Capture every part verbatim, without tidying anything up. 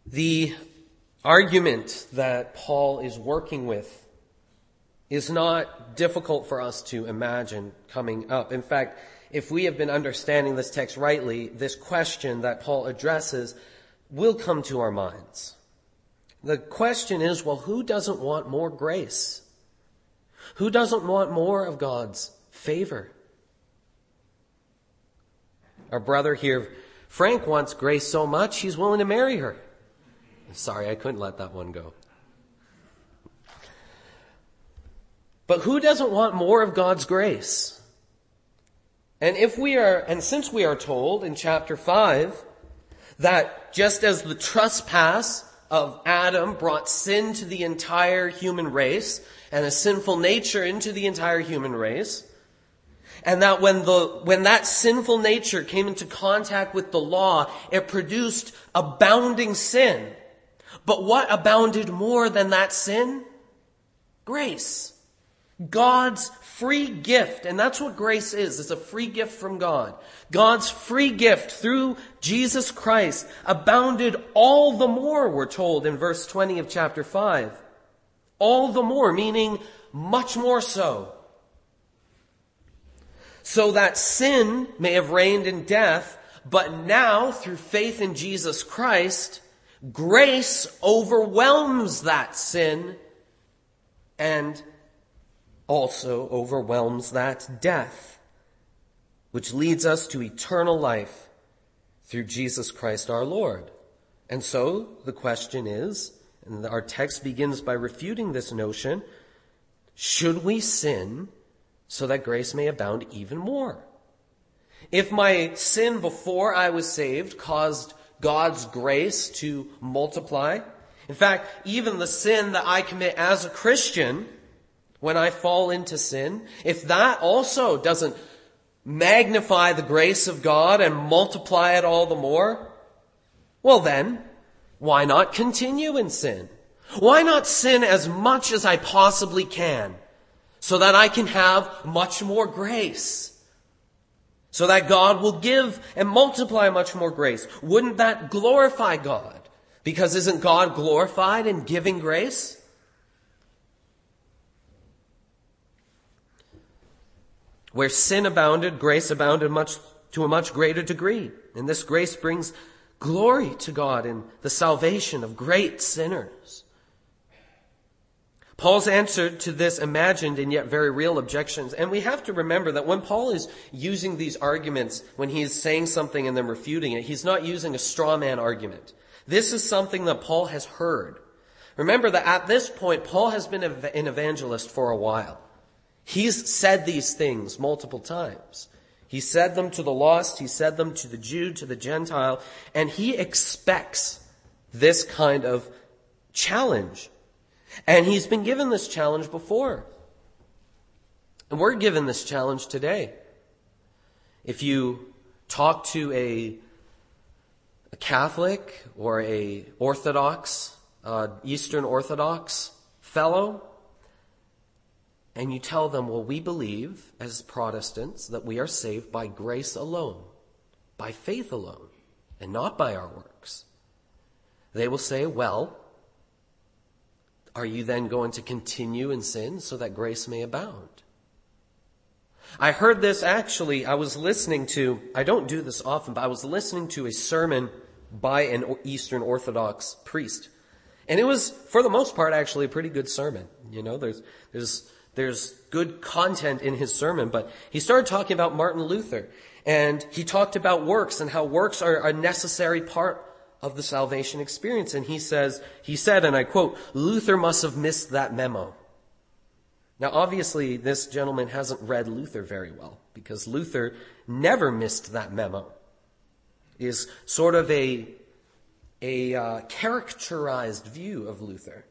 The argument that Paul is working with is not difficult for us to imagine coming up. In fact, if we have been understanding this text rightly, this question that Paul addresses will come to our minds. The question is, well, who doesn't want more grace? Who doesn't want more of God's favor? Our brother here, Frank, wants grace so much he's willing to marry her. Sorry, I couldn't let that one go. But who doesn't want more of God's grace? And if we are, and since we are told in chapter five that just as the trespass of Adam brought sin to the entire human race and a sinful nature into the entire human race, and that when the when that sinful nature came into contact with the law, it produced abounding sin. But what abounded more than that sin? Grace. God's free gift. And that's what grace is. It's a free gift from God. God's free gift through Jesus Christ abounded all the more, we're told in verse twenty of chapter five. All the more, meaning much more so. So that sin may have reigned in death, but now through faith in Jesus Christ, grace overwhelms that sin and also overwhelms that death, which leads us to eternal life through Jesus Christ our Lord. And so the question is, and our text begins by refuting this notion, should we sin so that grace may abound even more? If my sin before I was saved caused God's grace to multiply, in fact, even the sin that I commit as a Christian, when I fall into sin, if that also doesn't magnify the grace of God and multiply it all the more, well then, why not continue in sin? Why not sin as much as I possibly can so that I can have much more grace? So that God will give and multiply much more grace. Wouldn't that glorify God? Because isn't God glorified in giving grace? Where sin abounded, grace abounded much to a much greater degree. And this grace brings glory to God in the salvation of great sinners. Paul's answer to this imagined and yet very real objections, and we have to remember that when Paul is using these arguments, when he is saying something and then refuting it, he's not using a straw man argument. This is something that Paul has heard. Remember that at this point, Paul has been an evangelist for a while. He's said these things multiple times. He said them to the lost, he said them to the Jew, to the Gentile, and he expects this kind of challenge. And he's been given this challenge before. And we're given this challenge today. If you talk to a, a Catholic or a Orthodox, uh, Eastern Orthodox fellow, and you tell them, well, we believe as Protestants that we are saved by grace alone, by faith alone, and not by our works. They will say, well, are you then going to continue in sin so that grace may abound? I heard this actually, I was listening to, I don't do this often, but I was listening to a sermon by an Eastern Orthodox priest. And it was, for the most part, actually a pretty good sermon. You know, there's, there's, there's good content in his sermon, but he started talking about Martin Luther. And he talked about works and how works are a necessary part of the salvation experience. And he says, he said, and I quote, Luther must have missed that memo. Now, obviously, this gentleman hasn't read Luther very well, because Luther never missed that memo. It is sort of a, a uh, characterized view of Luther.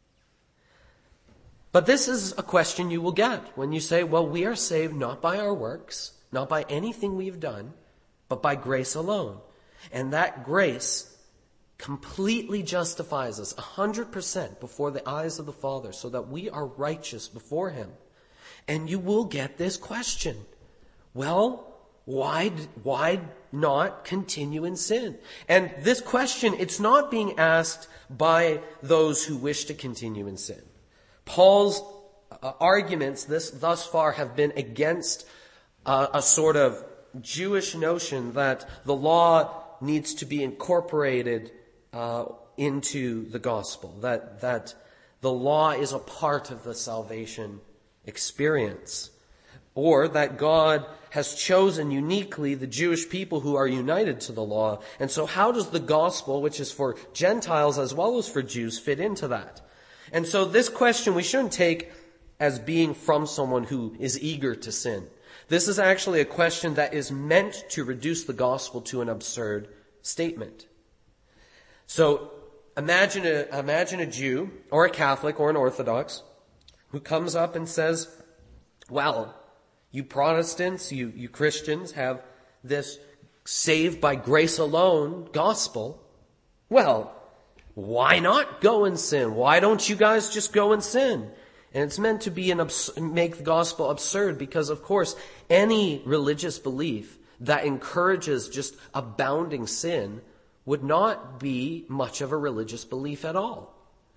But this is a question you will get when you say, well, we are saved not by our works, not by anything we've done, but by grace alone. And that grace completely justifies us one hundred percent before the eyes of the Father so that we are righteous before Him. And you will get this question. Well, why, why not continue in sin? And this question, it's not being asked by those who wish to continue in sin. Paul's uh, arguments this thus far have been against uh, a sort of Jewish notion that the law needs to be incorporated uh, into the gospel, that that the law is a part of the salvation experience, or that God has chosen uniquely the Jewish people who are united to the law. And so how does the gospel, which is for Gentiles as well as for Jews, fit into that? And so this question we shouldn't take as being from someone who is eager to sin. This is actually a question that is meant to reduce the gospel to an absurd statement. So imagine a, imagine a Jew or a Catholic or an Orthodox who comes up and says, well, you Protestants, you, you Christians have this saved by grace alone gospel. Well, why not go and sin? Why don't you guys just go and sin? And it's meant to be an abs- make the gospel absurd because, of course, any religious belief that encourages just abounding sin would not be much of a religious belief at all.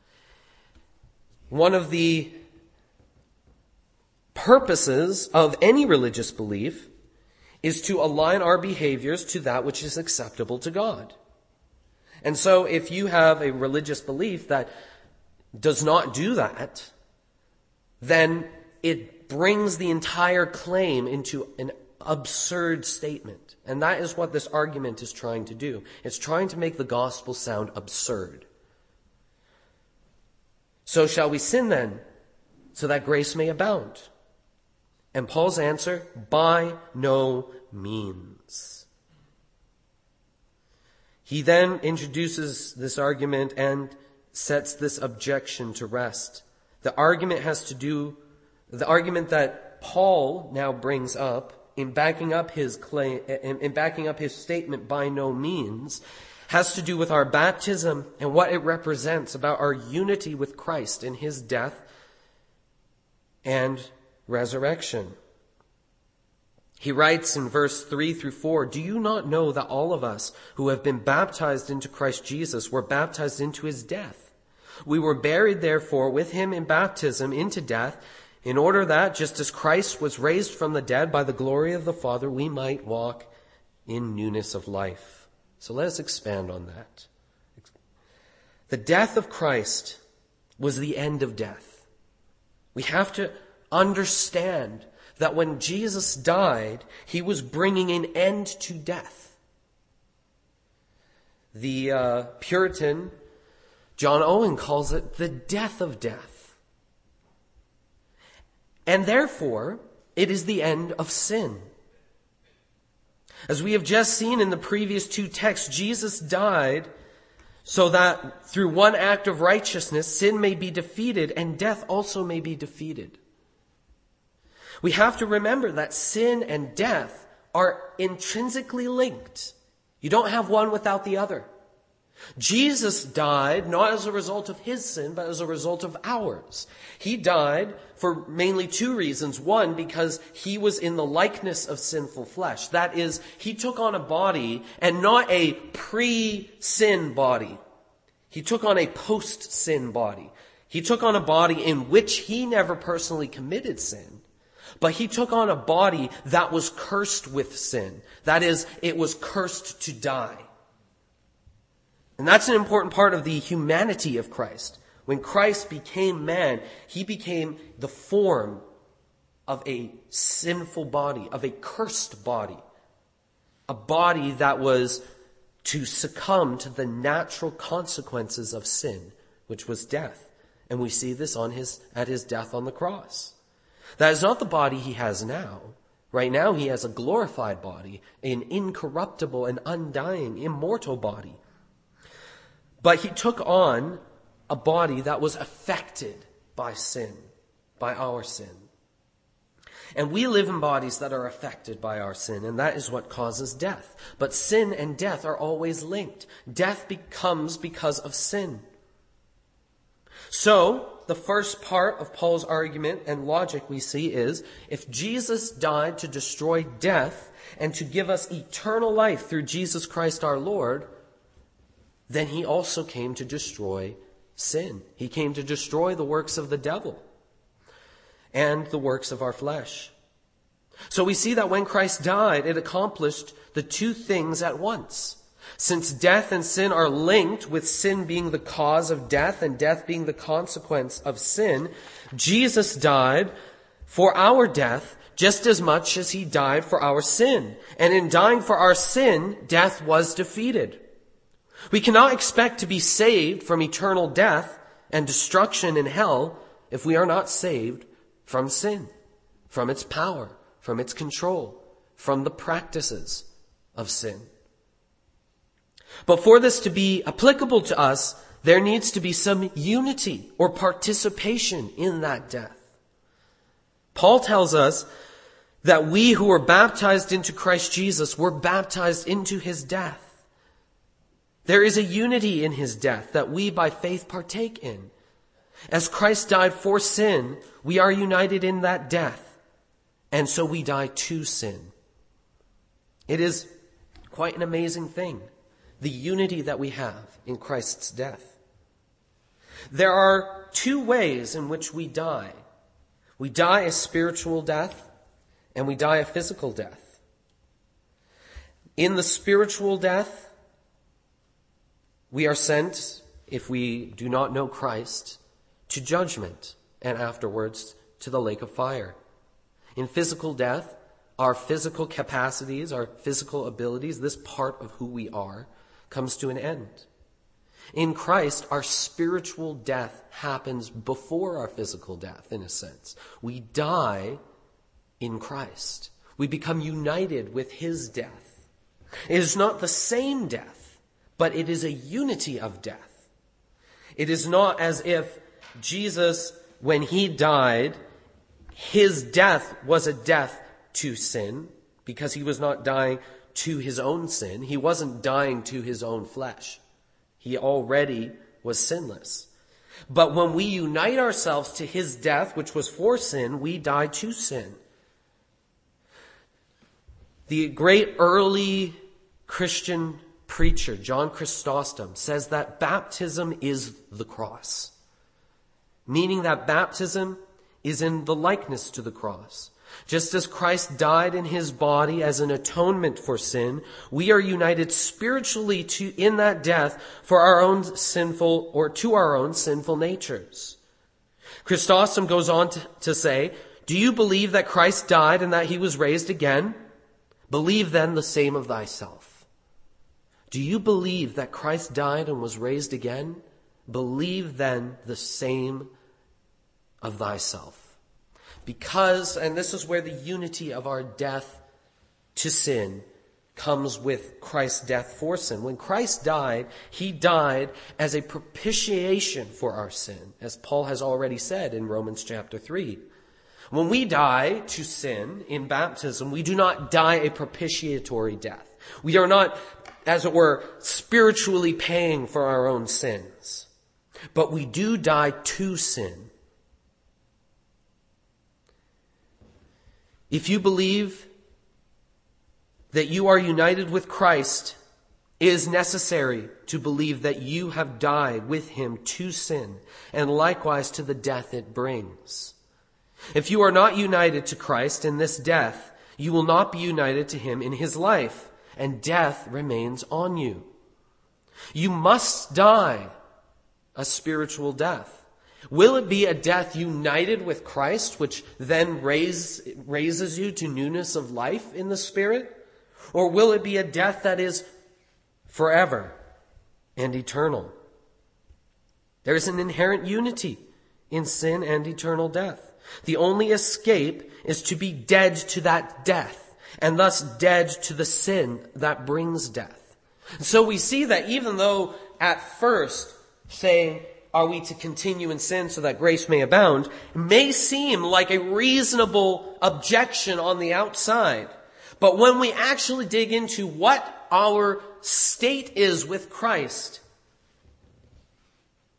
One of the purposes of any religious belief is to align our behaviors to that which is acceptable to God. And so if you have a religious belief that does not do that, then it brings the entire claim into an absurd statement. And that is what this argument is trying to do. It's trying to make the gospel sound absurd. So shall we sin then, so that grace may abound? And Paul's answer, by no means. He then introduces this argument and sets this objection to rest. The argument has to do, the argument that Paul now brings up in backing up his claim, in, in backing up his statement by no means, has to do with our baptism and what it represents about our unity with Christ in his death and resurrection. He writes in verse three through four, do you not know that all of us who have been baptized into Christ Jesus were baptized into his death? We were buried, therefore, with him in baptism into death, in order that, just as Christ was raised from the dead by the glory of the Father, we might walk in newness of life. So let us expand on that. The death of Christ was the end of death. We have to understand that when Jesus died, he was bringing an end to death. The uh, Puritan John Owen calls it the death of death. And therefore, it is the end of sin. As we have just seen in the previous two texts, Jesus died so that through one act of righteousness, sin may be defeated and death also may be defeated. We have to remember that sin and death are intrinsically linked. You don't have one without the other. Jesus died not as a result of his sin, but as a result of ours. He died for mainly two reasons. One, because he was in the likeness of sinful flesh. That is, he took on a body and not a pre-sin body. He took on a post-sin body. He took on a body in which he never personally committed sin. But he took on a body that was cursed with sin. That is, it was cursed to die. And that's an important part of the humanity of Christ. When Christ became man, he became the form of a sinful body, of a cursed body. A body that was to succumb to the natural consequences of sin, which was death. And we see this on his, at his death on the cross. That is not the body he has now. Right now he has a glorified body, an incorruptible and undying, immortal body. But he took on a body that was affected by sin, by our sin. And we live in bodies that are affected by our sin, and that is what causes death. But sin and death are always linked. Death becomes because of sin. So, the first part of Paul's argument and logic we see is, if Jesus died to destroy death and to give us eternal life through Jesus Christ our Lord, then he also came to destroy sin. He came to destroy the works of the devil and the works of our flesh. So we see that when Christ died, it accomplished the two things at once. Since death and sin are linked, with sin being the cause of death and death being the consequence of sin, Jesus died for our death just as much as he died for our sin. And in dying for our sin, death was defeated. We cannot expect to be saved from eternal death and destruction in hell if we are not saved from sin, from its power, from its control, from the practices of sin. But for this to be applicable to us, there needs to be some unity or participation in that death. Paul tells us that we who were baptized into Christ Jesus were baptized into his death. There is a unity in his death that we by faith partake in. As Christ died for sin, we are united in that death, and so we die to sin. It is quite an amazing thing, the unity that we have in Christ's death. There are two ways in which we die. We die a spiritual death, and we die a physical death. In the spiritual death, we are sent, if we do not know Christ, to judgment, and afterwards to the lake of fire. In physical death, our physical capacities, our physical abilities, this part of who we are, comes to an end. In Christ, our spiritual death happens before our physical death, in a sense. We die in Christ. We become united with his death. It is not the same death, but it is a unity of death. It is not as if Jesus, when he died, his death was a death to sin, because he was not dying to his own sin. He wasn't dying to his own flesh. He already was sinless. But when we unite ourselves to his death, which was for sin, we die to sin. The great early Christian preacher, John Chrysostom, says that baptism is the cross, meaning that baptism is in the likeness to the cross. Just as Christ died in his body as an atonement for sin, we are united spiritually to in that death for our own sinful, or to our own sinful natures. Chrysostom goes on to, to say, "Do you believe that Christ died and that he was raised again? Believe then the same of thyself." Do you believe that Christ died and was raised again? Believe then the same of thyself. Because, and this is where the unity of our death to sin comes with Christ's death for sin. When Christ died, he died as a propitiation for our sin, as Paul has already said in Romans chapter three. When we die to sin in baptism, we do not die a propitiatory death. We are not, as it were, spiritually paying for our own sins. But we do die to sin. If you believe that you are united with Christ, it is necessary to believe that you have died with him to sin, and likewise to the death it brings. If you are not united to Christ in this death, you will not be united to him in his life, and death remains on you. You must die a spiritual death. Will it be a death united with Christ, which then raise, raises you to newness of life in the Spirit? Or will it be a death that is forever and eternal? There is an inherent unity in sin and eternal death. The only escape is to be dead to that death, and thus dead to the sin that brings death. So we see that even though at first saying, "Are we to continue in sin so that grace may abound?" may seem like a reasonable objection on the outside. But when we actually dig into what our state is with Christ,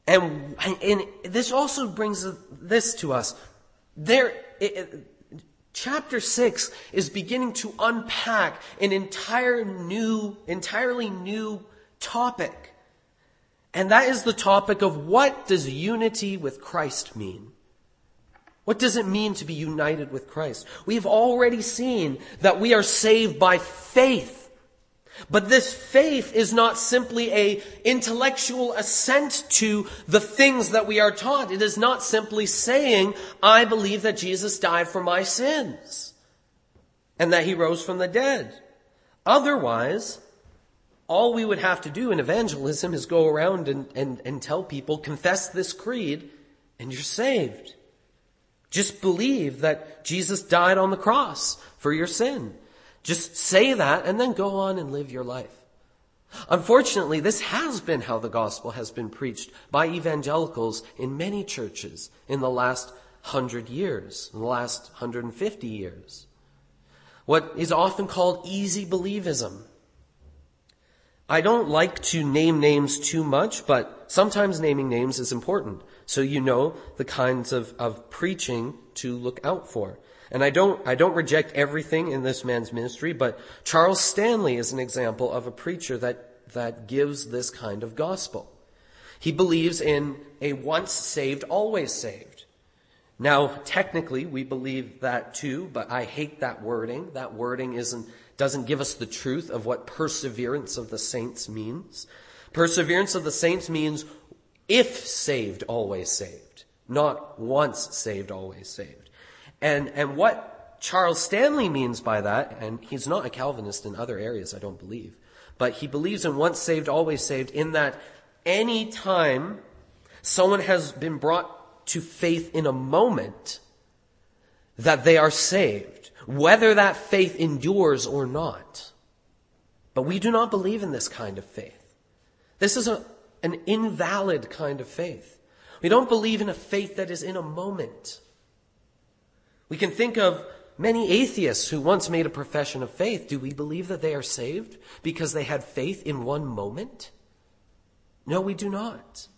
And, and this also brings this to us. There, it, chapter six is beginning to unpack an entire new, entirely new topic. And that is the topic of what does unity with Christ mean? What does it mean to be united with Christ? We've already seen that we are saved by faith. But this faith is not simply a intellectual assent to the things that we are taught. It is not simply saying, I believe that Jesus died for my sins and that he rose from the dead. Otherwise, all we would have to do in evangelism is go around and, and, and tell people, confess this creed and you're saved. Just believe that Jesus died on the cross for your sin. Just say that and then go on and live your life. Unfortunately, this has been how the gospel has been preached by evangelicals in many churches in the last hundred years, in the last one hundred fifty years. What is often called easy believism. I don't like to name names too much, but sometimes naming names is important, so you know the kinds of, of preaching to look out for. And I don't, I don't reject everything in this man's ministry, but Charles Stanley is an example of a preacher that, that gives this kind of gospel. He believes in a once saved, always saved. Now, technically, we believe that too, but I hate that wording. That wording isn't, doesn't give us the truth of what perseverance of the saints means. Perseverance of the saints means if saved, always saved, not once saved, always saved. And, and what Charles Stanley means by that, and he's not a Calvinist in other areas, I don't believe, but he believes in once saved, always saved, in that any time someone has been brought to faith in a moment, that they are saved, whether that faith endures or not. But we do not believe in this kind of faith. This is a, an invalid kind of faith. We don't believe in a faith that is in a moment. We can think of many atheists who once made a profession of faith. Do we believe that they are saved because they had faith in one moment? No, we do not.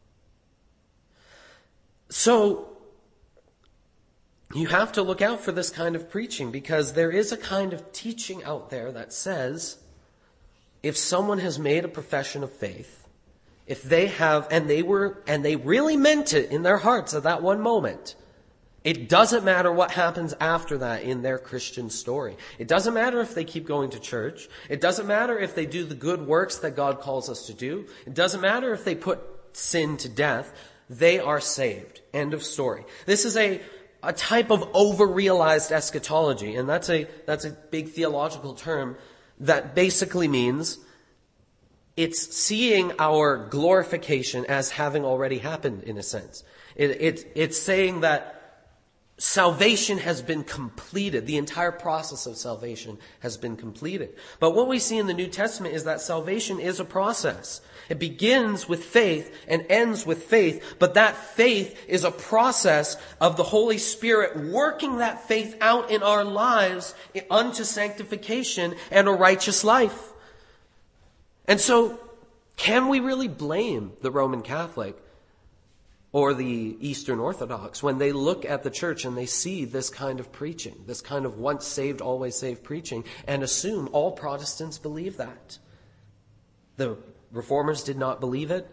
So, you have to look out for this kind of preaching, because there is a kind of teaching out there that says, if someone has made a profession of faith, if they have, and they were, and they really meant it in their hearts at that one moment, it doesn't matter what happens after that in their Christian story. It doesn't matter if they keep going to church. It doesn't matter if they do the good works that God calls us to do. It doesn't matter if they put sin to death. They are saved. End of story. This is a, a type of over-realized eschatology, and that's a, that's a big theological term that basically means it's seeing our glorification as having already happened, in a sense. It, it, it's saying that salvation has been completed. The entire process of salvation has been completed. But what we see in the New Testament is that salvation is a process. It begins with faith and ends with faith, but that faith is a process of the Holy Spirit working that faith out in our lives unto sanctification and a righteous life. And so, can we really blame the Roman Catholic or the Eastern Orthodox when they look at the church and they see this kind of preaching, this kind of once saved, always saved preaching, and assume all Protestants believe that? The Reformers did not believe it.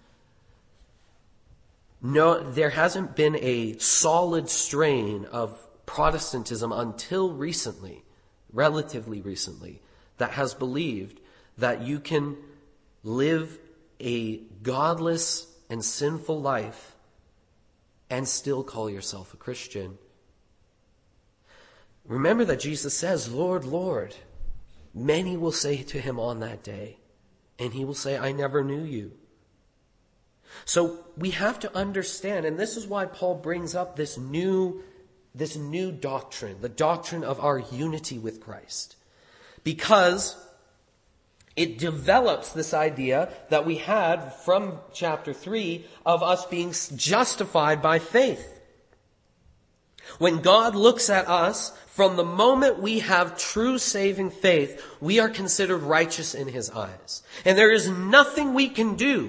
No, there hasn't been a solid strain of Protestantism until recently, relatively recently, that has believed that you can live a godless and sinful life and still call yourself a Christian. Remember that Jesus says, Lord, Lord. Many will say to him on that day, and he will say, I never knew you. So we have to understand, and this is why Paul brings up this new, this new doctrine, the doctrine of our unity with Christ. Because it develops this idea that we had from chapter three of us being justified by faith. When God looks at us, from the moment we have true saving faith, we are considered righteous in his eyes. And there is nothing we can do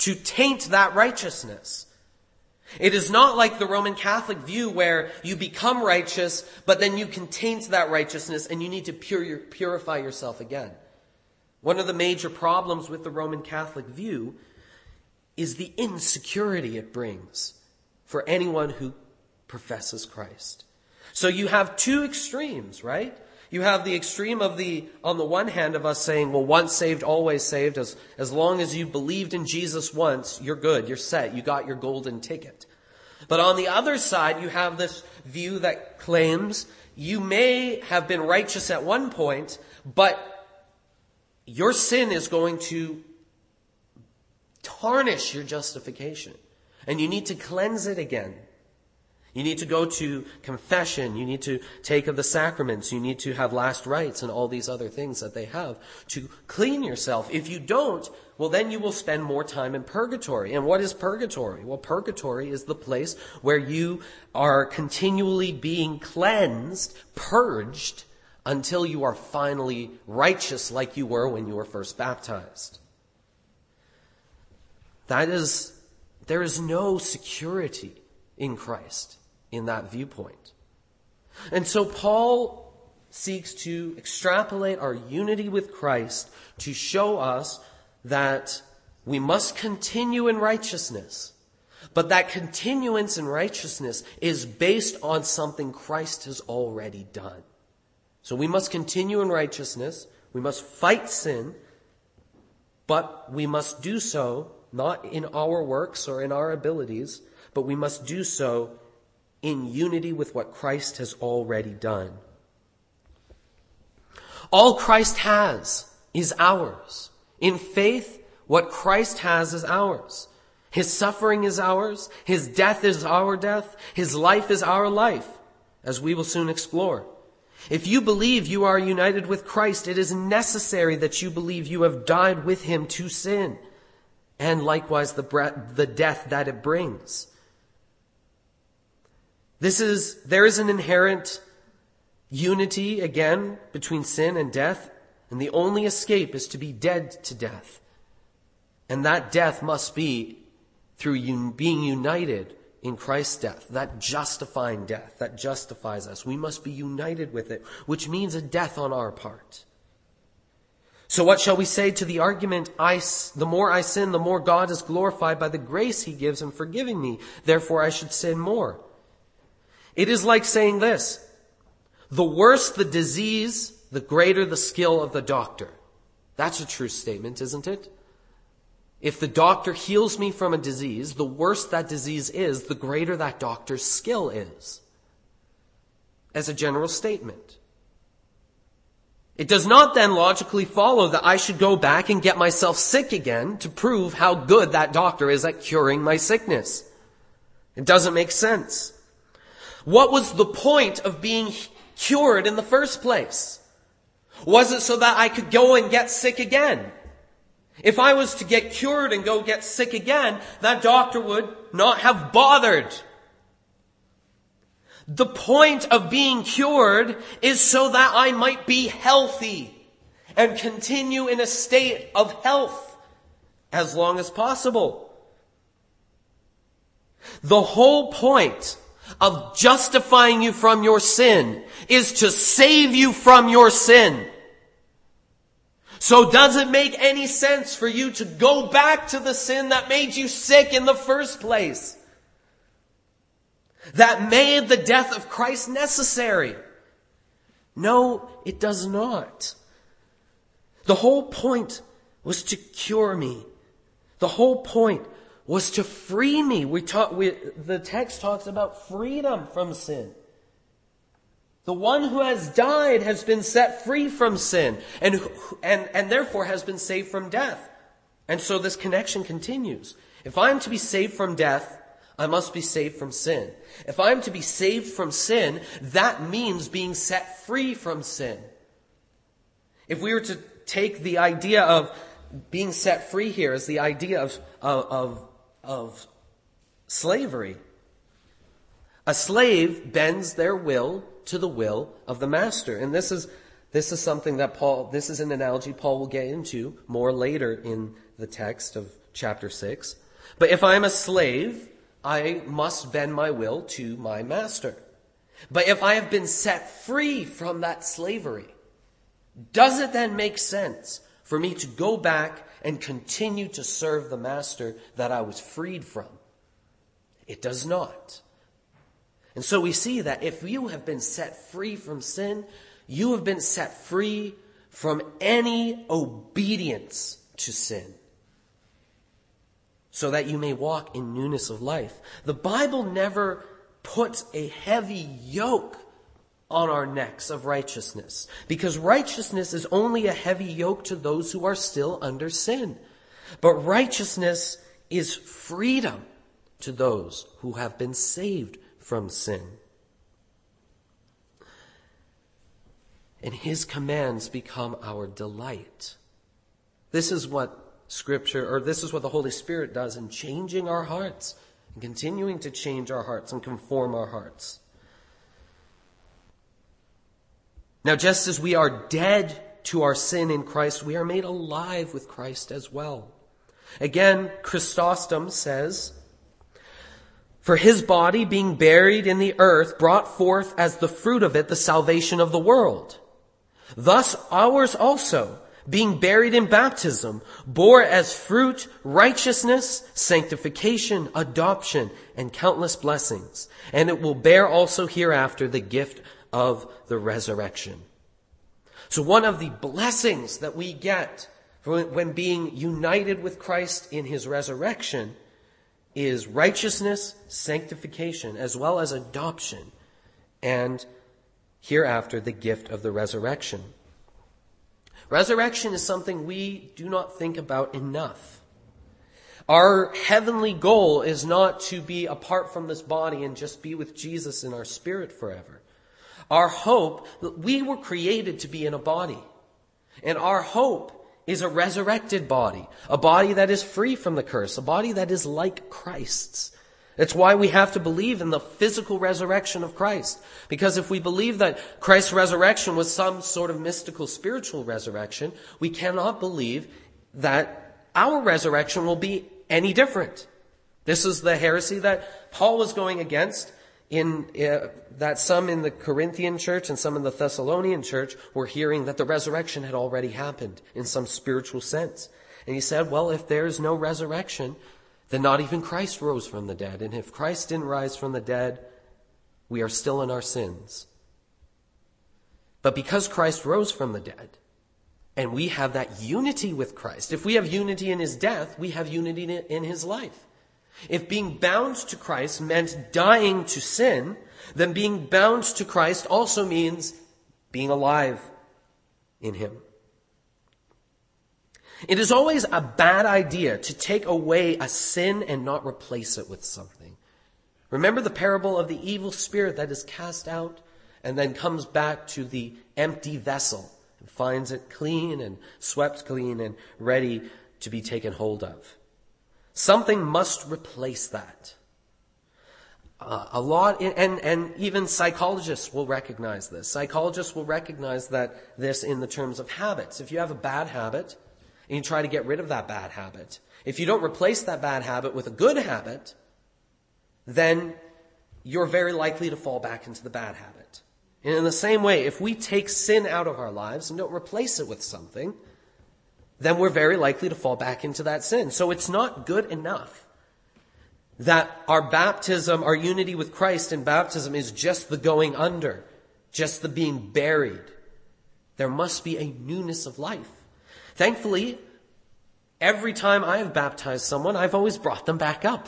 to taint that righteousness. It is not like the Roman Catholic view where you become righteous, but then you can taint that righteousness and you need to pure, purify yourself again. One of the major problems with the Roman Catholic view is the insecurity it brings for anyone who professes Christ. So you have two extremes, right? You have the extreme of the, on the one hand, of us saying, well, once saved, always saved. As, as long as you believed in Jesus once, you're good, you're set, you got your golden ticket. But on the other side, you have this view that claims you may have been righteous at one point, but your sin is going to tarnish your justification. And you need to cleanse it again. You need to go to confession. You need to take of the sacraments. You need to have last rites and all these other things that they have to clean yourself. If you don't, well, then you will spend more time in purgatory. And what is purgatory? Well, purgatory is the place where you are continually being cleansed, purged, until you are finally righteous like you were when you were first baptized. That is, there is no security in Christ in that viewpoint. And so Paul seeks to extrapolate our unity with Christ to show us that we must continue in righteousness. But that continuance in righteousness is based on something Christ has already done. So we must continue in righteousness. We must fight sin. But we must do so not in our works or in our abilities, but we must do so in unity with what Christ has already done. All Christ has is ours. In faith, what Christ has is ours. His suffering is ours. His death is our death. His life is our life, as we will soon explore. If you believe you are united with Christ, it is necessary that you believe you have died with him to sin, and likewise the breath, the death that it brings. This is, there is an inherent unity, again, between sin and death, and the only escape is to be dead to death. And that death must be through un- being united in Christ's death, that justifying death that justifies us. We must be united with it, which means a death on our part. So what shall we say to the argument, I, the more I sin, the more God is glorified by the grace he gives in forgiving me. Therefore I should sin more. It is like saying this: the worse the disease, the greater the skill of the doctor. That's a true statement, isn't it? If the doctor heals me from a disease, the worse that disease is, the greater that doctor's skill is. As a general statement. It does not then logically follow that I should go back and get myself sick again to prove how good that doctor is at curing my sickness. It doesn't make sense. What was the point of being cured in the first place? Was it so that I could go and get sick again? If I was to get cured and go get sick again, that doctor would not have bothered. The point of being cured is so that I might be healthy and continue in a state of health as long as possible. The whole point of justifying you from your sin is to save you from your sin. So does it make any sense for you to go back to the sin that made you sick in the first place? That made the death of Christ necessary? No, it does not. The whole point was to cure me. The whole point was to free me. We talk, we, the text talks about freedom from sin. The one who has died has been set free from sin and, and, and therefore has been saved from death. And so this connection continues. If I am to be saved from death, I must be saved from sin. If I am to be saved from sin, that means being set free from sin. If we were to take the idea of being set free here as the idea of, of, of, of slavery, a slave bends their will to the will of the master. And this is this is something that Paul, this is an analogy Paul will get into more later in the text of chapter six. But if I am a slave, I must bend my will to my master. But if I have been set free from that slavery, does it then make sense for me to go back and continue to serve the master that I was freed from? It does not. And so we see that if you have been set free from sin, you have been set free from any obedience to sin, so that you may walk in newness of life. The Bible never puts a heavy yoke on our necks of righteousness, because righteousness is only a heavy yoke to those who are still under sin. But righteousness is freedom to those who have been saved from sin. And his commands become our delight. This is what Scripture, or this is what the Holy Spirit does in changing our hearts, and continuing to change our hearts and conform our hearts. Now, just as we are dead to our sin in Christ, we are made alive with Christ as well. Again, Chrysostom says, "For his body, being buried in the earth, brought forth as the fruit of it the salvation of the world. Thus ours also, being buried in baptism, bore as fruit righteousness, sanctification, adoption, and countless blessings. And it will bear also hereafter the gift of the resurrection." So one of the blessings that we get when being united with Christ in his resurrection is righteousness, sanctification, as well as adoption, and hereafter the gift of the resurrection. Resurrection is something we do not think about enough. Our heavenly goal is not to be apart from this body and just be with Jesus in our spirit forever. Our hope, we were created to be in a body. And our hope is a resurrected body, a body that is free from the curse, a body that is like Christ's. That's why we have to believe in the physical resurrection of Christ. Because if we believe that Christ's resurrection was some sort of mystical spiritual resurrection, we cannot believe that our resurrection will be any different. This is the heresy that Paul was going against, in uh, that some in the Corinthian church and some in the Thessalonian church were hearing that the resurrection had already happened in some spiritual sense. And he said, well, if there is no resurrection, then not even Christ rose from the dead. And if Christ didn't rise from the dead, we are still in our sins. But because Christ rose from the dead, and we have that unity with Christ, if we have unity in his death, we have unity in his life. If being bound to Christ meant dying to sin, then being bound to Christ also means being alive in him. It is always a bad idea to take away a sin and not replace it with something. Remember the parable of the evil spirit that is cast out and then comes back to the empty vessel and finds it clean and swept clean and ready to be taken hold of. Something must replace that. Uh, a lot, and, and even psychologists will recognize this. Psychologists will recognize that this in the terms of habits. If you have a bad habit, and you try to get rid of that bad habit, if you don't replace that bad habit with a good habit, then you're very likely to fall back into the bad habit. And in the same way, if we take sin out of our lives and don't replace it with something, then we're very likely to fall back into that sin. So it's not good enough that our baptism, our unity with Christ in baptism is just the going under, just the being buried. There must be a newness of life. Thankfully, every time I have baptized someone, I've always brought them back up.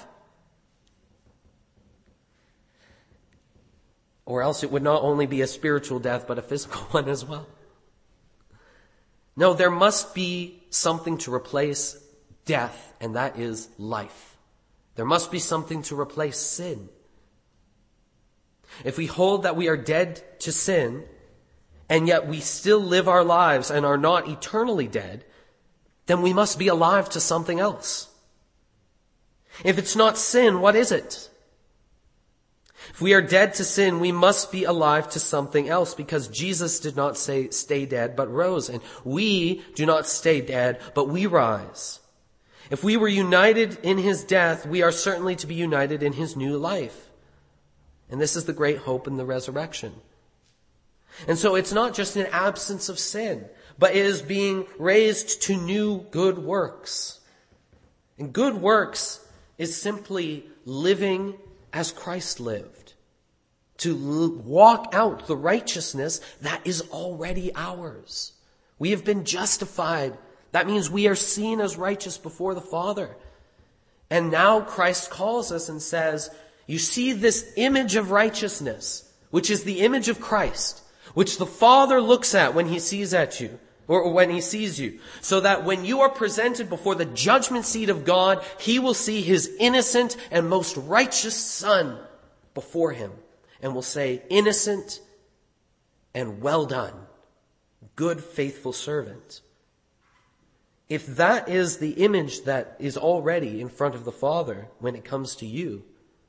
Or else it would not only be a spiritual death, but a physical one as well. No, there must be something to replace death, and that is life. There must be something to replace sin. If we hold that we are dead to sin, and yet we still live our lives and are not eternally dead, then we must be alive to something else. If it's not sin, what is it? If we are dead to sin, we must be alive to something else, because Jesus did not say stay dead, but rose. And we do not stay dead, but we rise. If we were united in his death, we are certainly to be united in his new life. And this is the great hope in the resurrection. And so it's not just an absence of sin, but it is being raised to new good works. And good works is simply living as Christ lived. To l- walk out the righteousness that is already ours. We have been justified. That means we are seen as righteous before the Father. And now Christ calls us and says, you see this image of righteousness, which is the image of Christ, which the Father looks at when he sees at you, or when he sees you, so that when you are presented before the judgment seat of God, he will see his innocent and most righteous Son before him and will say, innocent and well done, good faithful servant. If that is the image that is already in front of the Father when it comes to you,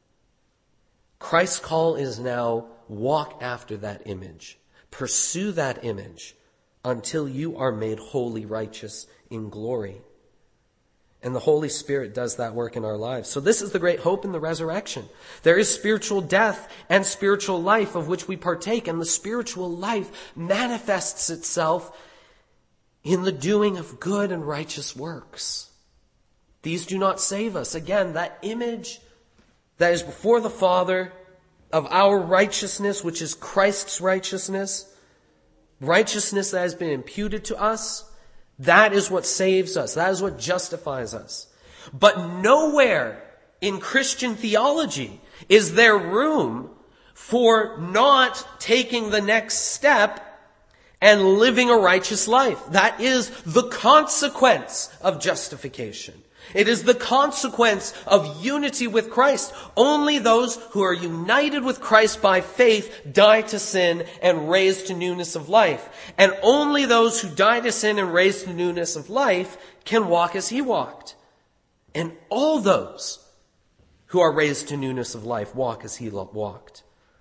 Christ's call is now walk after that image. Pursue that image until you are made wholly righteous in glory. And the Holy Spirit does that work in our lives. So this is the great hope in the resurrection. There is spiritual death and spiritual life of which we partake, and the spiritual life manifests itself in the doing of good and righteous works. These do not save us. Again, that image that is before the Father of our righteousness, which is Christ's righteousness, righteousness that has been imputed to us, that is what saves us. That is what justifies us. But nowhere in Christian theology is there room for not taking the next step and living a righteous life. That is the consequence of justification. It is the consequence of unity with Christ. Only those who are united with Christ by faith die to sin and raised to newness of life. And only those who die to sin and raised to newness of life can walk as he walked. And all those who are raised to newness of life walk as he walked.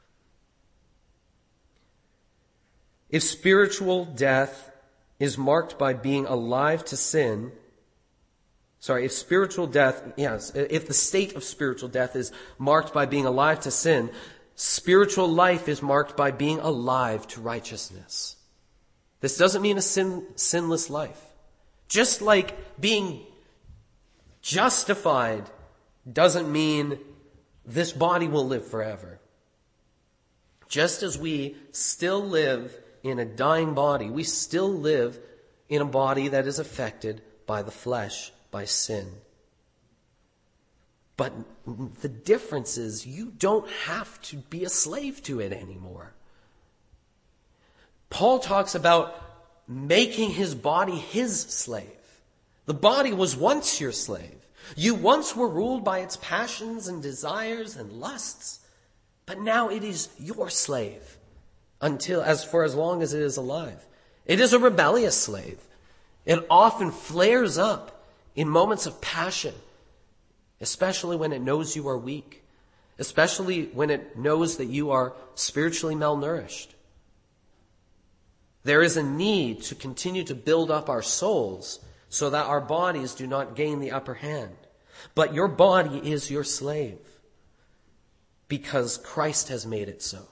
If spiritual death is marked by being alive to sin, Sorry, if spiritual death, yes, if the state of spiritual death is marked by being alive to sin, spiritual life is marked by being alive to righteousness. This doesn't mean a sin, sinless life. Just like being justified doesn't mean this body will live forever. Just as we still live in a dying body, we still live in a body that is affected by the flesh, by sin. But the difference is you don't have to be a slave to it anymore. Paul talks about making his body his slave. The body was once your slave. You once were ruled by its passions and desires and lusts, but now it is your slave until as for as long as it is alive. It is a rebellious slave. It often flares up in moments of passion, especially when it knows you are weak, especially when it knows that you are spiritually malnourished. There is a need to continue to build up our souls so that our bodies do not gain the upper hand. But your body is your slave because Christ has made it so.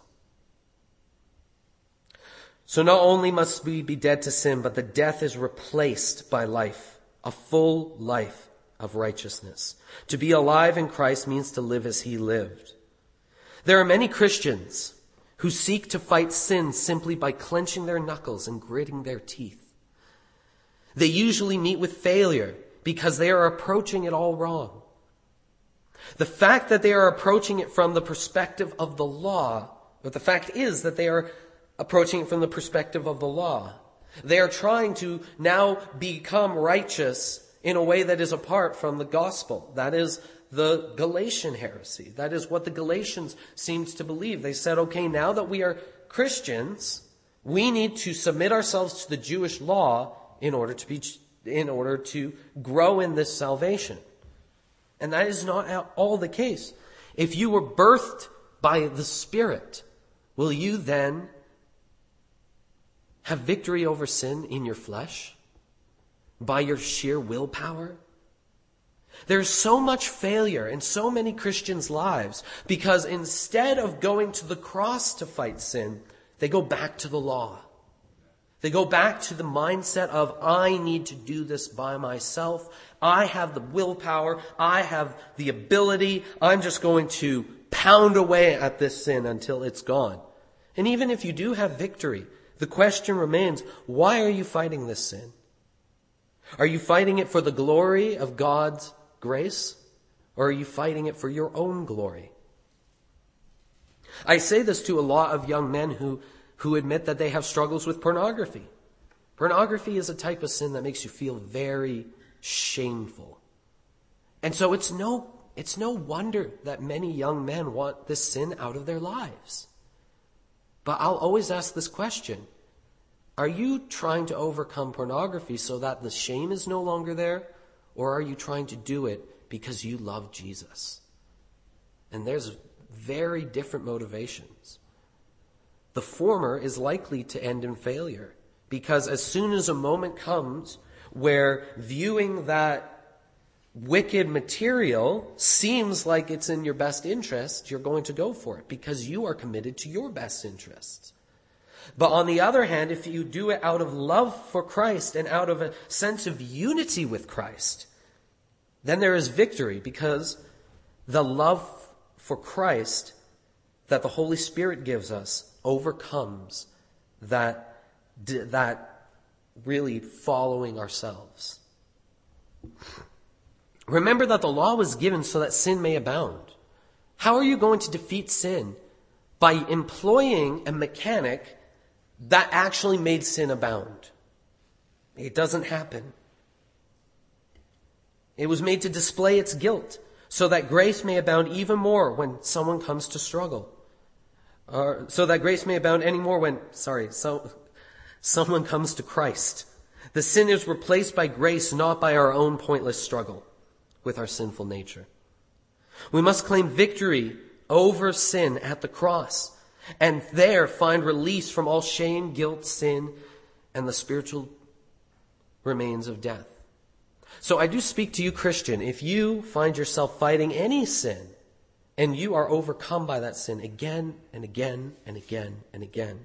So not only must we be dead to sin, but the death is replaced by life. A full life of righteousness. To be alive in Christ means to live as he lived. There are many Christians who seek to fight sin simply by clenching their knuckles and gritting their teeth. They usually meet with failure because they are approaching it all wrong. The fact that they are approaching it from the perspective of the law, but the fact is that they are approaching it from the perspective of the law. They are trying to now become righteous in a way that is apart from the gospel. That is the Galatian heresy. That is what the Galatians seemed to believe. They said, okay, now that we are Christians, we need to submit ourselves to the Jewish law in order to be, in order to grow in this salvation. And that is not all the case. If you were birthed by the Spirit, will you then have victory over sin in your flesh by your sheer willpower? There's so much failure in so many Christians' lives because instead of going to the cross to fight sin, they go back to the law. They go back to the mindset of, I need to do this by myself. I have the willpower. I have the ability. I'm just going to pound away at this sin until it's gone. And even if you do have victory, the question remains, why are you fighting this sin? Are you fighting it for the glory of God's grace? Or are you fighting it for your own glory? I say this to a lot of young men who, who admit that they have struggles with pornography. Pornography is a type of sin that makes you feel very shameful. And so it's no, it's no wonder that many young men want this sin out of their lives. But I'll always ask this question. Are you trying to overcome pornography so that the shame is no longer there? Or are you trying to do it because you love Jesus? And there's very different motivations. The former is likely to end in failure because as soon as a moment comes where viewing that wicked material seems like it's in your best interest, you're going to go for it because you are committed to your best interests. But on the other hand, if you do it out of love for Christ and out of a sense of unity with Christ, then there is victory because the love for Christ that the Holy Spirit gives us overcomes that, that really following ourselves. Remember that the law was given so that sin may abound. How are you going to defeat sin? By employing a mechanic that actually made sin abound. It doesn't happen. It was made to display its guilt so that grace may abound even more when someone comes to struggle. Or so that grace may abound any more when, sorry, so someone comes to Christ. The sin is replaced by grace, not by our own pointless struggle with our sinful nature. We must claim victory over sin at the cross and there find release from all shame, guilt, sin, and the spiritual remains of death. So I do speak to you, Christian, if you find yourself fighting any sin and you are overcome by that sin again and again and again and again,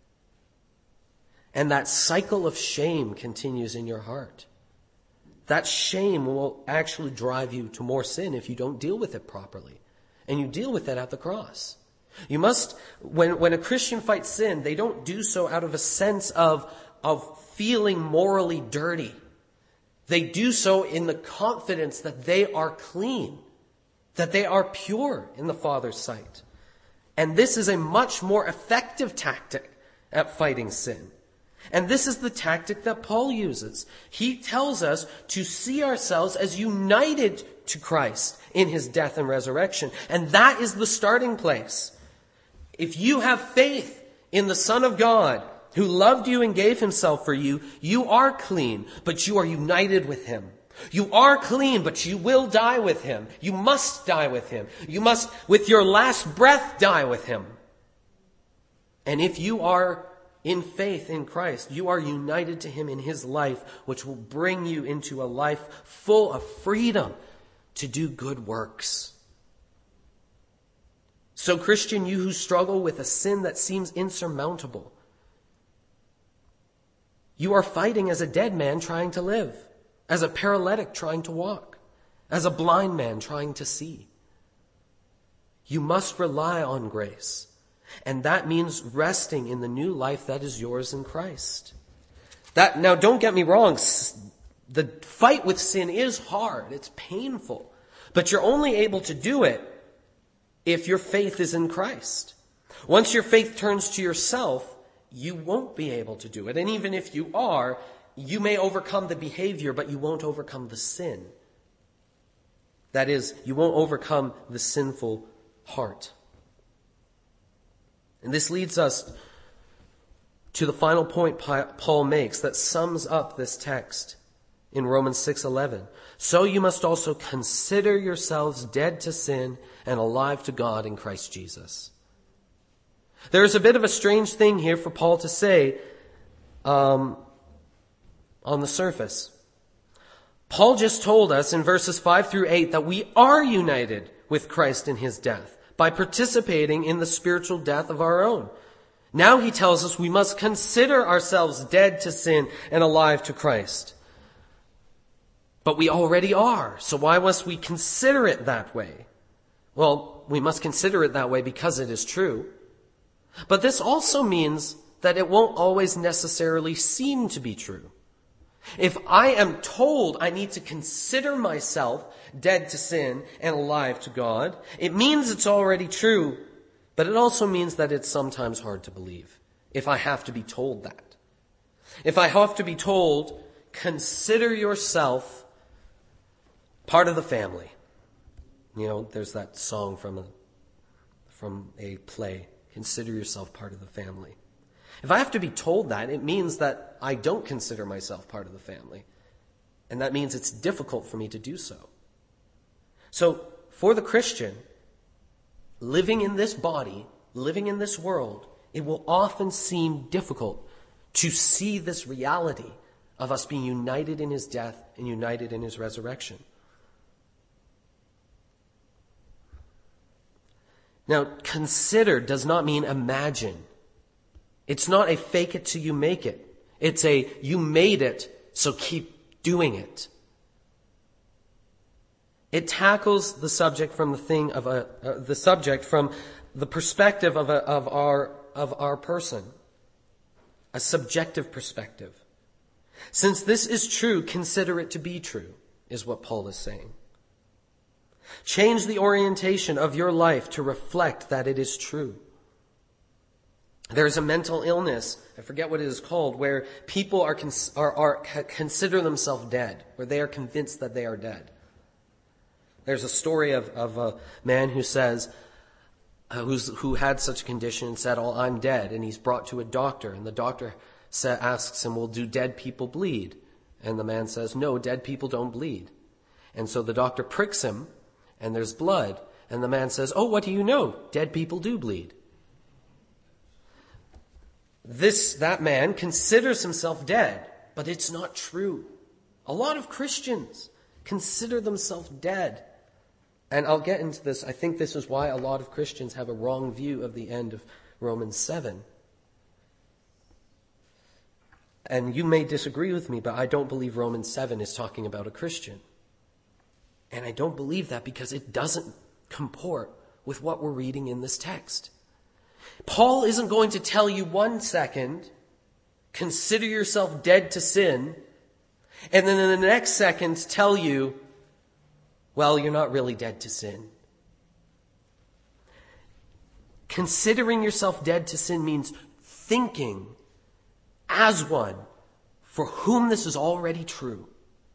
and that cycle of shame continues in your heart, that shame will actually drive you to more sin if you don't deal with it properly. And you deal with it at the cross. You must, when, when a Christian fights sin, they don't do so out of a sense of, of feeling morally dirty. They do so in the confidence that they are clean, that they are pure in the Father's sight. And this is a much more effective tactic at fighting sin. And this is the tactic that Paul uses. He tells us to see ourselves as united to Christ in his death and resurrection. And that is the starting place. If you have faith in the Son of God who loved you and gave himself for you, you are clean, but you are united with him. You are clean, but you will die with him. You must die with him. You must, with your last breath, die with him. And if you are in faith in Christ, you are united to him in his life, which will bring you into a life full of freedom to do good works. So, Christian, you who struggle with a sin that seems insurmountable, you are fighting as a dead man trying to live, as a paralytic trying to walk, as a blind man trying to see. You must rely on grace. And that means resting in the new life that is yours in Christ. That, now, don't get me wrong. The fight with sin is hard. It's painful. But you're only able to do it if your faith is in Christ. Once your faith turns to yourself, you won't be able to do it. And even if you are, you may overcome the behavior, but you won't overcome the sin. That is, you won't overcome the sinful heart. And this leads us to the final point Paul makes that sums up this text in Romans six eleven. So you must also consider yourselves dead to sin and alive to God in Christ Jesus. There is a bit of a strange thing here for Paul to say um, on the surface. Paul just told us in verses five through eight that we are united with Christ in his death by participating in the spiritual death of our own. Now he tells us we must consider ourselves dead to sin and alive to Christ. But we already are, so why must we consider it that way? Well, we must consider it that way because it is true. But this also means that it won't always necessarily seem to be true. If I am told I need to consider myself dead to sin and alive to God, it means it's already true, but it also means that it's sometimes hard to believe if I have to be told that. If I have to be told, consider yourself part of the family. You know, there's that song from a, from a play, consider yourself part of the family. If I have to be told that, it means that I don't consider myself part of the family. And that means it's difficult for me to do so. So, for the Christian, living in this body, living in this world, it will often seem difficult to see this reality of us being united in his death and united in his resurrection. Now, consider does not mean imagine. It's not a fake it till you make it. It's a you made it, so keep doing it. It tackles the subject from the thing of a uh, the subject from the perspective of a, of our of our person, a subjective perspective. Since this is true, consider it to be true, is what Paul is saying. Change the orientation of your life to reflect that it is true. There is a mental illness, I forget what it is called, where people are, are, are consider themselves dead, where they are convinced that they are dead. There's a story of, of a man who says, uh, who's, who had such a condition and said, "Oh, I'm dead," and he's brought to a doctor, and the doctor sa- asks him, "Well, do dead people bleed?" And the man says, "No, dead people don't bleed." And so the doctor pricks him, and there's blood, and the man says, "Oh, what do you know? Dead people do bleed." This, that man considers himself dead, but it's not true. A lot of Christians consider themselves dead. And I'll get into this. I think this is why a lot of Christians have a wrong view of the end of Romans seven. And you may disagree with me, but I don't believe Romans seven is talking about a Christian. And I don't believe that because it doesn't comport with what we're reading in this text. Paul isn't going to tell you one second, consider yourself dead to sin, and then in the next second tell you, well, you're not really dead to sin. Considering yourself dead to sin means thinking as one for whom this is already true.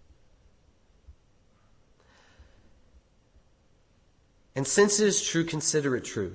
And since it is true, consider it true.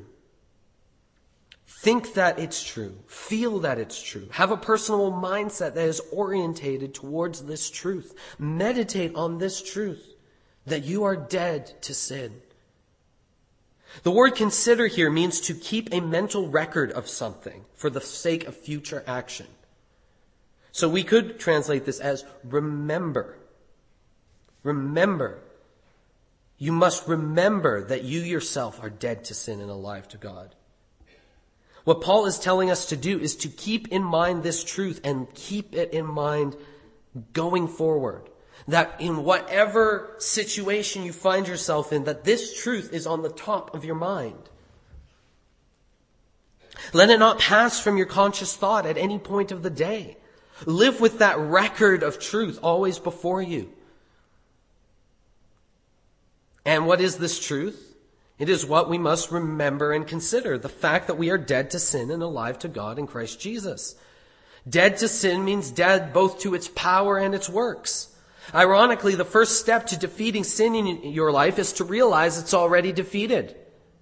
Think that it's true. Feel that it's true. Have a personal mindset that is orientated towards this truth. Meditate on this truth, that you are dead to sin. The word consider here means to keep a mental record of something for the sake of future action. So we could translate this as remember. Remember. You must remember that you yourself are dead to sin and alive to God. What Paul is telling us to do is to keep in mind this truth and keep it in mind going forward. That in whatever situation you find yourself in, that this truth is on the top of your mind. Let it not pass from your conscious thought at any point of the day. Live with that record of truth always before you. And what is this truth? It is what we must remember and consider, the fact that we are dead to sin and alive to God in Christ Jesus. Dead to sin means dead both to its power and its works. Ironically, the first step to defeating sin in your life is to realize it's already defeated.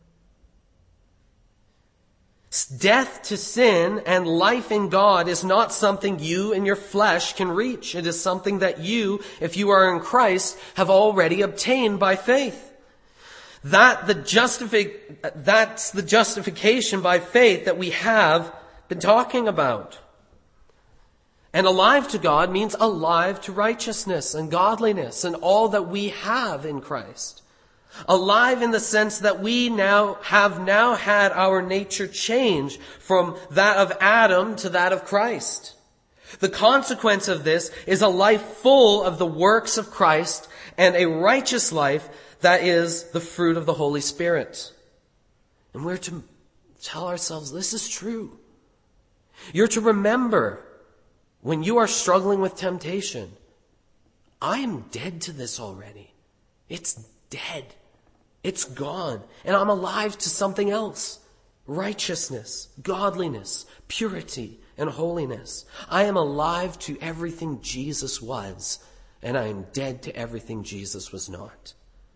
Death to sin and life in God is not something you and your flesh can reach. It is something that you, if you are in Christ, have already obtained by faith. That the justifi- that's the justification by faith that we have been talking about. And alive to God means alive to righteousness and godliness and all that we have in Christ. Alive in the sense that we now have now had our nature change from that of Adam to that of Christ. The consequence of this is a life full of the works of Christ and a righteous life that is the fruit of the Holy Spirit. And we're to tell ourselves this is true. You're to remember when you are struggling with temptation, I am dead to this already. It's dead. It's gone. And I'm alive to something else. Righteousness, godliness, purity, and holiness. I am alive to everything Jesus was, and I am dead to everything Jesus was not.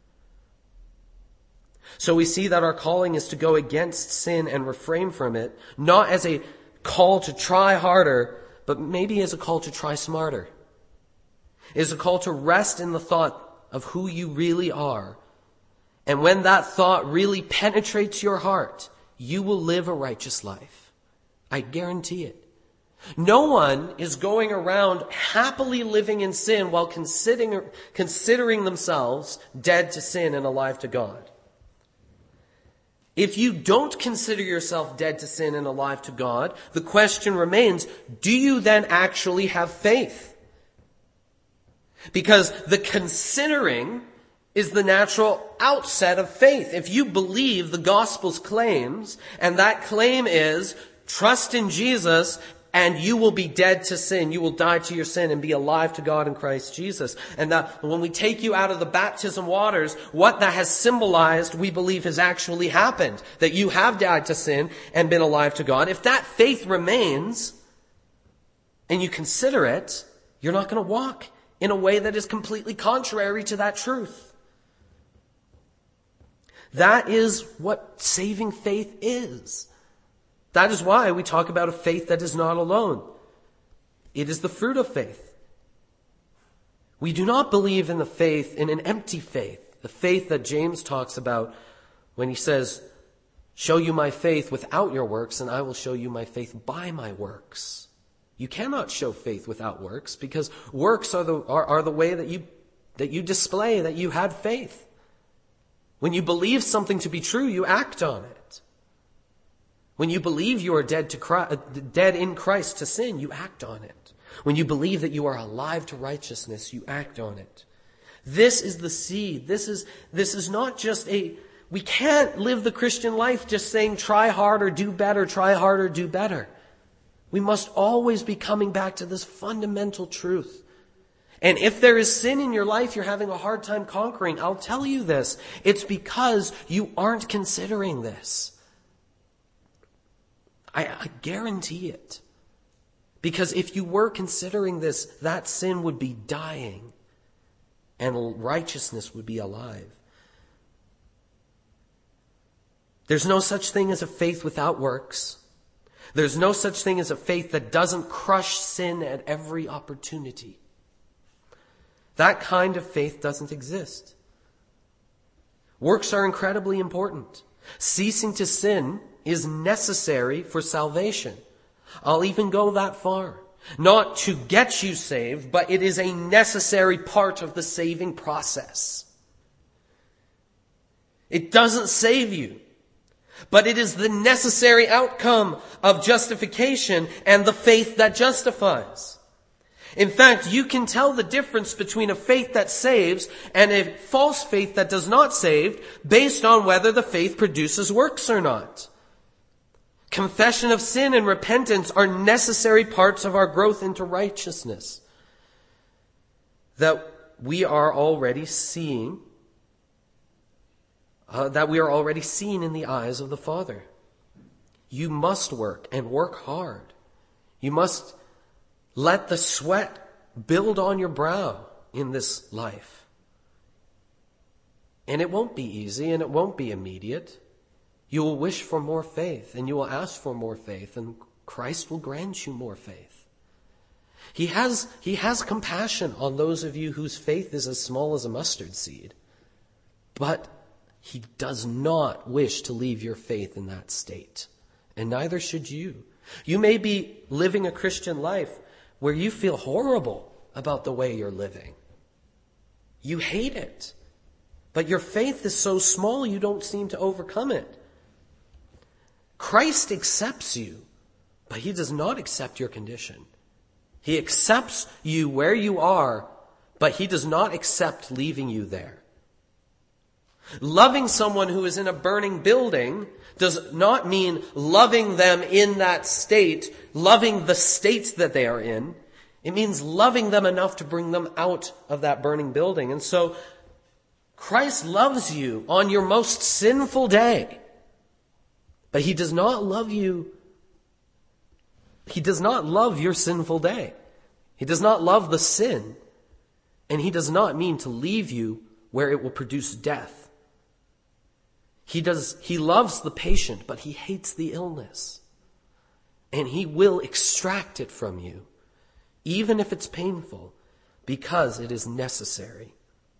So we see that our calling is to go against sin and refrain from it, not as a call to try harder, but maybe as a call to try smarter. It is a call to rest in the thought of who you really are. And when that thought really penetrates your heart, you will live a righteous life. I guarantee it. No one is going around happily living in sin while considering, considering themselves dead to sin and alive to God. If you don't consider yourself dead to sin and alive to God, the question remains, do you then actually have faith? Because the considering is the natural outset of faith. If you believe the gospel's claims, and that claim is trust in Jesus and you will be dead to sin. You will die to your sin and be alive to God in Christ Jesus. And that when we take you out of the baptism waters, what that has symbolized, we believe has actually happened. That you have died to sin and been alive to God. If that faith remains and you consider it, you're not going to walk in a way that is completely contrary to that truth. That is what saving faith is. That is why we talk about a faith that is not alone. It is the fruit of faith. We do not believe in the faith, in an empty faith, the faith that James talks about when he says, show you my faith without your works, and I will show you my faith by my works. You cannot show faith without works, because works are the, are, are the way that you, that you display that you had faith. When you believe something to be true, you act on it. When you believe you are dead to Christ, dead in Christ to sin, you act on it. When you believe that you are alive to righteousness, you act on it. This is the seed. This is, this is not just a, we can't live the Christian life just saying try harder, do better, try harder, do better. We must always be coming back to this fundamental truth. And if there is sin in your life you're having a hard time conquering, I'll tell you this. It's because you aren't considering this. I, I guarantee it. Because if you were considering this, that sin would be dying and righteousness would be alive. There's no such thing as a faith without works. There's no such thing as a faith that doesn't crush sin at every opportunity. That kind of faith doesn't exist. Works are incredibly important. Ceasing to sin is necessary for salvation. I'll even go that far. Not to get you saved, but it is a necessary part of the saving process. It doesn't save you, but it is the necessary outcome of justification and the faith that justifies. In fact, you can tell the difference between a faith that saves and a false faith that does not save based on whether the faith produces works or not. Confession of sin and repentance are necessary parts of our growth into righteousness that we are already seeing, uh, that we are already seeing in the eyes of the Father. You must work and work hard. You must let the sweat build on your brow in this life. And it won't be easy and it won't be immediate. You will wish for more faith and you will ask for more faith and Christ will grant you more faith. He has, he has compassion on those of you whose faith is as small as a mustard seed. But he does not wish to leave your faith in that state. And neither should you. You may be living a Christian life where you feel horrible about the way you're living. You hate it. But your faith is so small you don't seem to overcome it. Christ accepts you, but he does not accept your condition. He accepts you where you are, but he does not accept leaving you there. Loving someone who is in a burning building does not mean loving them in that state, loving the state that they are in. It means loving them enough to bring them out of that burning building. And so Christ loves you on your most sinful day, but he does not love you. He does not love your sinful day. He does not love the sin, and he does not mean to leave you where it will produce death. He does, he loves the patient, but he hates the illness, and he will extract it from you, even if it's painful, because it is necessary.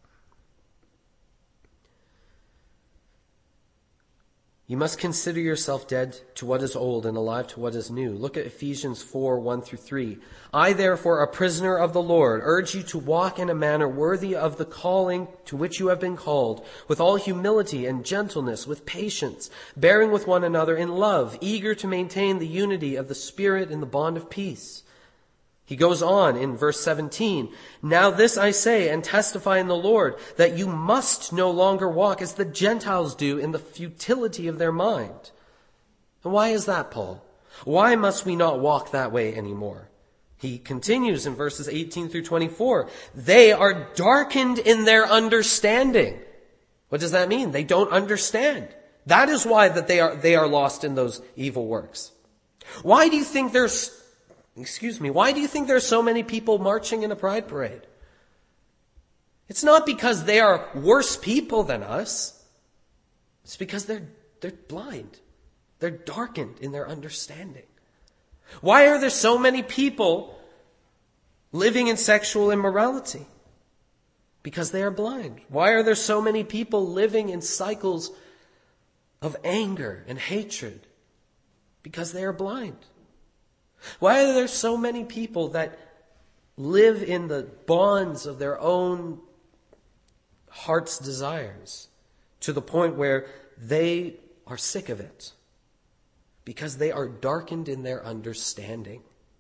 You must consider yourself dead to what is old and alive to what is new. Look at Ephesians four, one through three. I, therefore, a prisoner of the Lord, urge you to walk in a manner worthy of the calling to which you have been called, with all humility and gentleness, with patience, bearing with one another in love, eager to maintain the unity of the Spirit in the bond of peace. He goes on in verse seventeen, now this I say and testify in the Lord, that you must no longer walk as the Gentiles do in the futility of their mind. And why is that, Paul? Why must we not walk that way anymore? He continues in verses eighteen through twenty-four, they are darkened in their understanding. What does that mean? They don't understand. That is why that they are, they are lost in those evil works. Why do you think there's Excuse me, why do you think there are so many people marching in a pride parade? It's not because they are worse people than us. It's because they're, they're blind. They're darkened in their understanding. Why are there so many people living in sexual immorality? Because they are blind. Why are there so many people living in cycles of anger and hatred? Because they are blind. Why are there so many people that live in the bonds of their own heart's desires to the point where they are sick of it? Because they are darkened in their understanding.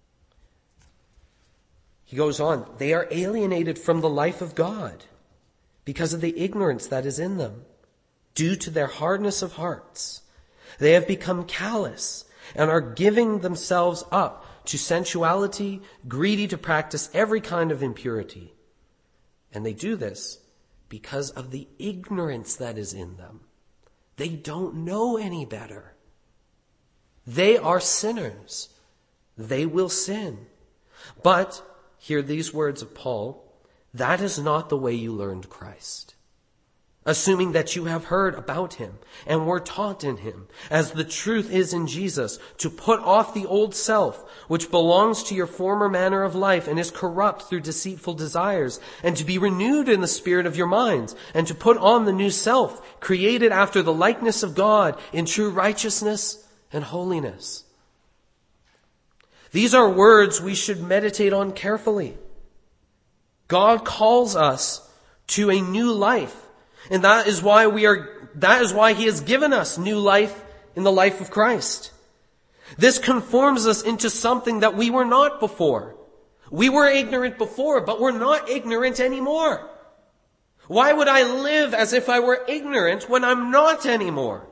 He goes on, they are alienated from the life of God because of the ignorance that is in them, due to their hardness of hearts. They have become callous and are giving themselves up to sensuality, greedy to practice every kind of impurity. And they do this because of the ignorance that is in them. They don't know any better. They are sinners. They will sin. But, hear these words of Paul, that is not the way you learned Christ. Assuming that you have heard about him and were taught in him, as the truth is in Jesus, to put off the old self, which belongs to your former manner of life and is corrupt through deceitful desires, and to be renewed in the spirit of your minds, and to put on the new self, created after the likeness of God in true righteousness and holiness. These are words we should meditate on carefully. God calls us to a new life. And that is why we are, that is why he has given us new life in the life of Christ. This conforms us into something that we were not before. We were ignorant before, but we're not ignorant anymore. Why would I live as if I were ignorant when I'm not anymore?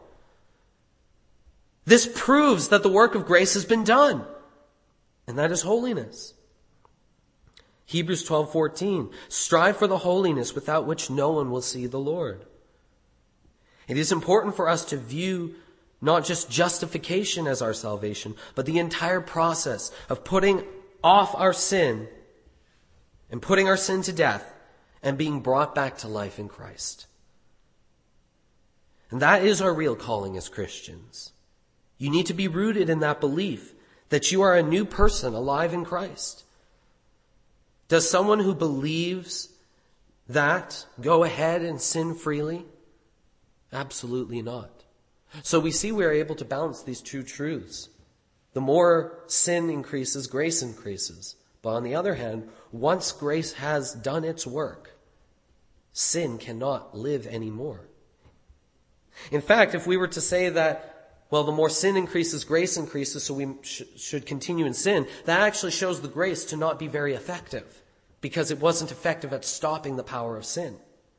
This proves that the work of grace has been done, and that is holiness. Hebrews twelve fourteen, strive for the holiness without which no one will see the Lord. It is important for us to view not just justification as our salvation, but the entire process of putting off our sin and putting our sin to death and being brought back to life in Christ. And that is our real calling as Christians. You need to be rooted in that belief that you are a new person alive in Christ. Does someone who believes that go ahead and sin freely? Absolutely not. So we see we are able to balance these two truths. The more sin increases, grace increases. But on the other hand, once grace has done its work, sin cannot live anymore. In fact, if we were to say that, well, the more sin increases, grace increases, so we sh- should continue in sin, that actually shows the grace to not be very effective, because it wasn't effective at stopping the power of sin.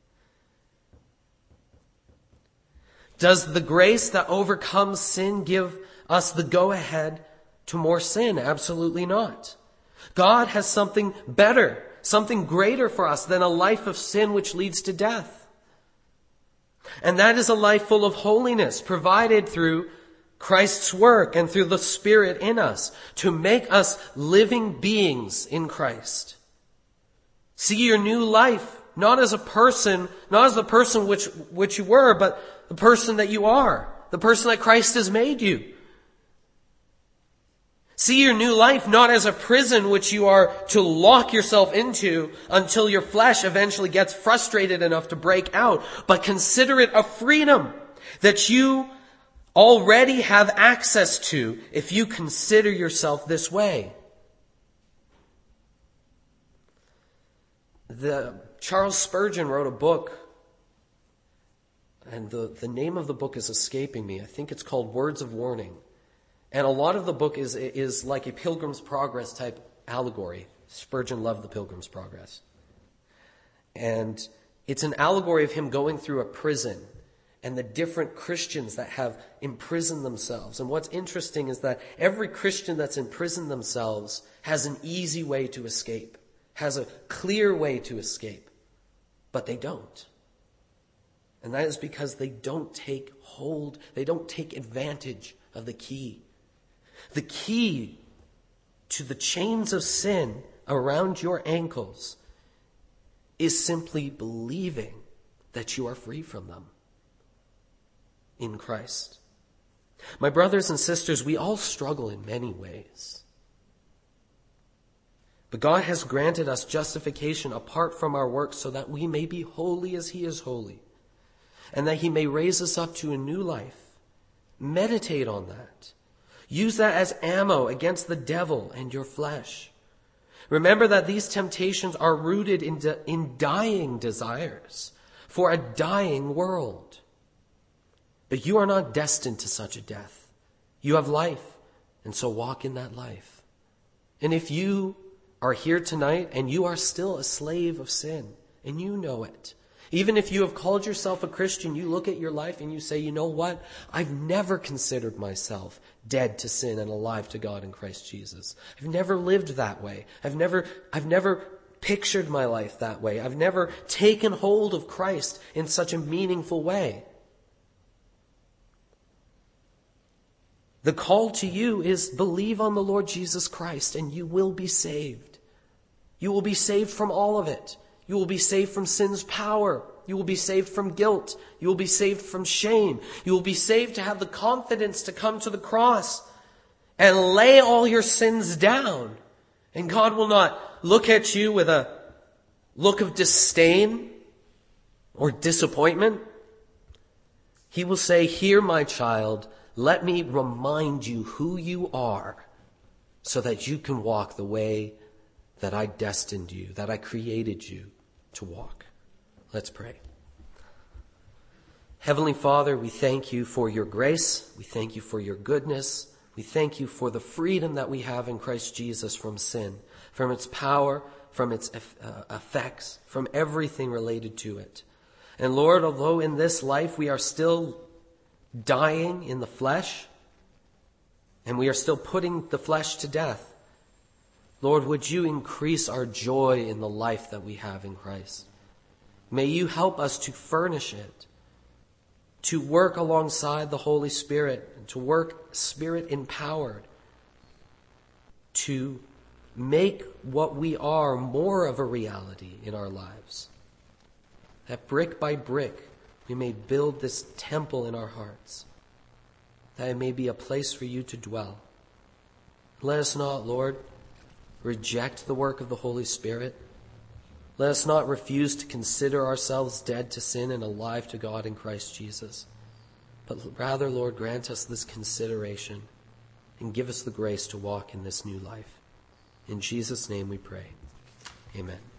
Does the grace that overcomes sin give us the go-ahead to more sin? Absolutely not. God has something better, something greater for us than a life of sin which leads to death. And that is a life full of holiness, provided through Christ's work and through the Spirit in us, to make us living beings in Christ. See your new life, not as a person, not as the person which, which you were, but the person that you are, the person that Christ has made you. See your new life not as a prison which you are to lock yourself into until your flesh eventually gets frustrated enough to break out, but consider it a freedom that you already have access to if you consider yourself this way. The Charles Spurgeon wrote a book, and the, the name of the book is escaping me. I think it's called Words of Warning. And a lot of the book is is like a Pilgrim's Progress type allegory. Spurgeon loved the Pilgrim's Progress. And it's an allegory of him going through a prison and the different Christians that have imprisoned themselves. And what's interesting is that every Christian that's imprisoned themselves has an easy way to escape, has a clear way to escape, but they don't. And that is because they don't take hold, they don't take advantage of the key. The key to the chains of sin around your ankles is simply believing that you are free from them in Christ. My brothers and sisters, we all struggle in many ways. But God has granted us justification apart from our works so that we may be holy as He is holy, and that He may raise us up to a new life. Meditate on that. Use that as ammo against the devil and your flesh. Remember that these temptations are rooted in, de- in dying desires for a dying world. But you are not destined to such a death. You have life, and so walk in that life. And if you are here tonight and you are still a slave of sin, and you know it, even if you have called yourself a Christian, you look at your life and you say, you know what? I've never considered myself dead to sin and alive to God in Christ Jesus. I've never lived that way. I've never, I've never pictured my life that way. I've never taken hold of Christ in such a meaningful way. The call to you is believe on the Lord Jesus Christ and you will be saved. You will be saved from all of it. You will be saved from sin's power. You will be saved from guilt. You will be saved from shame. You will be saved to have the confidence to come to the cross and lay all your sins down. And God will not look at you with a look of disdain or disappointment. He will say, "Here, my child, let me remind you who you are so that you can walk the way that I destined you, that I created you to walk." Let's pray. Heavenly Father, we thank you for your grace. We thank you for your goodness. We thank you for the freedom that we have in Christ Jesus from sin, from its power, from its uh, effects, from everything related to it. And Lord, although in this life we are still dying in the flesh, and we are still putting the flesh to death, Lord, would you increase our joy in the life that we have in Christ? May you help us to furnish it, to work alongside the Holy Spirit, to work Spirit empowered, to make what we are more of a reality in our lives. That brick by brick, we may build this temple in our hearts, that it may be a place for you to dwell. Let us not, Lord, reject the work of the Holy Spirit. Let us not refuse to consider ourselves dead to sin and alive to God in Christ Jesus. But rather, Lord, grant us this consideration and give us the grace to walk in this new life. In Jesus' name we pray. Amen.